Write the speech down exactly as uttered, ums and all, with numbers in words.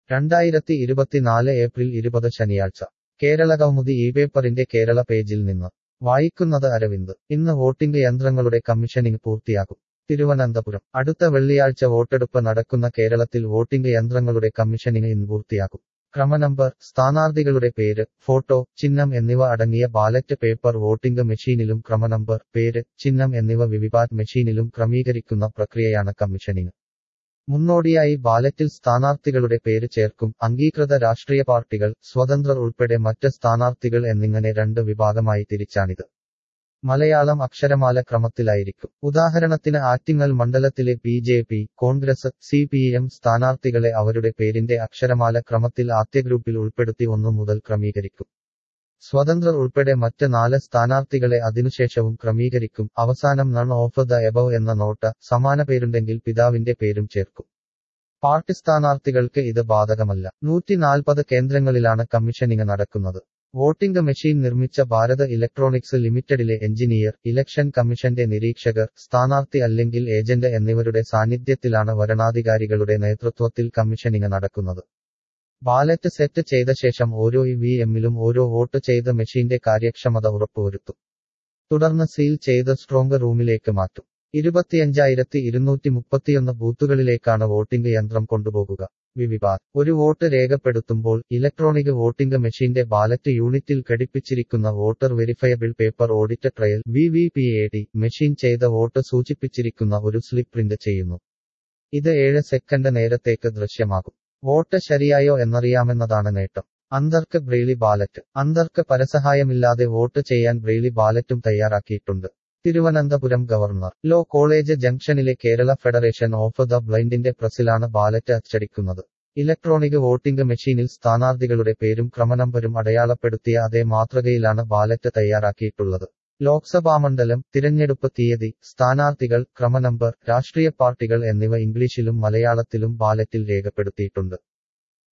രണ്ടായിരത്തി ഇരുപത്തിനാല് ഏപ്രിൽ ഇരുപത് ശനിയാഴ്ച കേരളകൗമുദി ഈ പേപ്പറിന്റെ കേരള പേജിൽ നിന്ന് വായിക്കുന്നത് അരവിന്ദ്. ഇന്ന് വോട്ടിംഗ് യന്ത്രങ്ങളുടെ കമ്മീഷനിംഗ് പൂർത്തിയാകും. തിരുവനന്തപുരം. അടുത്ത വെള്ളിയാഴ്ച വോട്ടെടുപ്പ് നടക്കുന്ന കേരളത്തിൽ വോട്ടിംഗ് യന്ത്രങ്ങളുടെ കമ്മീഷനിംഗ് ഇന്ന് പൂർത്തിയാകും. ക്രമനമ്പർ, സ്ഥാനാർത്ഥികളുടെ പേര്, ഫോട്ടോ, ചിഹ്നം എന്നിവ അടങ്ങിയ ബാലറ്റ് പേപ്പർ വോട്ടിംഗ് മെഷീനിലും ക്രമനമ്പർ, പേര്, ചിഹ്നം എന്നിവ വിവിപാറ്റ് മെഷീനിലും ക്രമീകരിക്കുന്ന പ്രക്രിയയാണ് കമ്മീഷനിംഗ്. മുന്നോടിയായി ബാലറ്റിൽ സ്ഥാനാർത്ഥികളുടെ പേര് ചേർക്കും. അംഗീകൃത രാഷ്ട്രീയ പാർട്ടികൾ, സ്വതന്ത്രർ ഉൾപ്പെടെ മറ്റ് സ്ഥാനാർത്ഥികൾ എന്നിങ്ങനെ രണ്ട് വിഭാഗമായി തിരിച്ചാണിത്. മലയാളം അക്ഷരമാല ക്രമത്തിലായിരിക്കും. ഉദാഹരണത്തിന് ആറ്റിങ്ങൽ മണ്ഡലത്തിലെ B J P, Congress, C P M സ്ഥാനാർത്ഥികളെ അവരുടെ പേരിന്റെ അക്ഷരമാല ക്രമത്തിൽ ആദ്യ ഗ്രൂപ്പിൽ ഉൾപ്പെടുത്തി ഒന്നു മുതൽ ക്രമീകരിക്കും. സ്വതന്ത്രർ ഉൾപ്പെടെ മറ്റ് നാല് സ്ഥാനാർത്ഥികളെ അതിനുശേഷവും ക്രമീകരിക്കും. അവസാനം നൺ ഓഫ് ദ എബവ് എന്ന നോട്ട്, സമാന പേരുണ്ടെങ്കിൽ പിതാവിന്റെ പേരും ചേർക്കും. പാർട്ടി സ്ഥാനാർത്ഥികൾക്ക് ഇത് ബാധകമല്ല. നൂറ്റി നാൽപ്പത് കേന്ദ്രങ്ങളിലാണ് കമ്മീഷനിംഗ് നടക്കുന്നത്. വോട്ടിംഗ് മെഷീൻ നിർമ്മിച്ച ഭാരത് ഇലക്ട്രോണിക്സ് ലിമിറ്റഡിലെ എഞ്ചിനീയർ, ഇലക്ഷൻ കമ്മീഷന്റെ നിരീക്ഷകർ, സ്ഥാനാർത്ഥി അല്ലെങ്കിൽ ഏജന്റ് എന്നിവരുടെ സാന്നിധ്യത്തിലാണ് വരണാധികാരികളുടെ നേതൃത്വത്തിൽ കമ്മീഷനിംഗ് നടക്കുന്നത്. ബാലറ്റ് സെറ്റ് ചെയ്ത ശേഷം ഓരോ ഇ വി എമ്മിലും ഓരോ വോട്ട് ചെയ്ത മെഷീന്റെ കാര്യക്ഷമത ഉറപ്പുവരുത്തും. തുടർന്ന് സീൽ ചെയ്ത് സ്ട്രോങ് റൂമിലേക്ക് മാറ്റും. ഇരുപത്തിയഞ്ചായിരത്തി ഇരുന്നൂറ്റി മുപ്പത്തിയൊന്ന് ബൂത്തുകളിലേക്കാണ് വോട്ടിംഗ് യന്ത്രം കൊണ്ടുപോകുക. വിവിപാറ്റ്. ഒരു വോട്ട് രേഖപ്പെടുത്തുമ്പോൾ ഇലക്ട്രോണിക് വോട്ടിംഗ് മെഷീന്റെ ബാലറ്റ് യൂണിറ്റിൽ ഘടിപ്പിച്ചിരിക്കുന്ന voter verifiable paper audit trail V V P A T machine ചെയ്ത വോട്ട് സൂചിപ്പിച്ചിരിക്കുന്ന ഒരു സ്ലിപ്പ് പ്രിന്റ് ചെയ്യുന്നു. ഇത് ഏഴ് സെക്കൻഡ് നേരത്തേക്ക് ദൃശ്യമാകും. വോട്ട് ശരിയായോ എന്നറിയാമെന്നതാണ് നേട്ടം. അന്തർക്ക് ബ്രെയിലി ബാലറ്റ്. അന്തർക്ക് പരസഹായമില്ലാതെ വോട്ട് ചെയ്യാൻ ബ്രെയിലി ബാലറ്റും തയ്യാറാക്കിയിട്ടുണ്ട്. തിരുവനന്തപുരം ഗവർണർ ലോ കോളേജ് ജംഗ്ഷനിലെ കേരള ഫെഡറേഷൻ ഓഫ് ദ ബ്ലൈൻഡിന്റെ പ്രസിലാണ് ബാലറ്റ് അച്ചടിക്കുന്നത്. ഇലക്ട്രോണിക് വോട്ടിംഗ് മെഷീനിൽ സ്ഥാനാർത്ഥികളുടെ പേരും ക്രമനമ്പരും അടയാളപ്പെടുത്തിയ അതേ മാതൃകയിലാണ് ബാലറ്റ് തയ്യാറാക്കിയിട്ടുള്ളത്. ലോക്സഭാമണ്ഡലം, തിരഞ്ഞെടുപ്പ് തീയതി, സ്ഥാനാർത്ഥികൾ, ക്രമനമ്പർ, രാഷ്ട്രീയ പാർട്ടികൾ എന്നിവ ഇംഗ്ലീഷിലും മലയാളത്തിലും ബാലറ്റിൽ രേഖപ്പെടുത്തിയിട്ടുണ്ട്.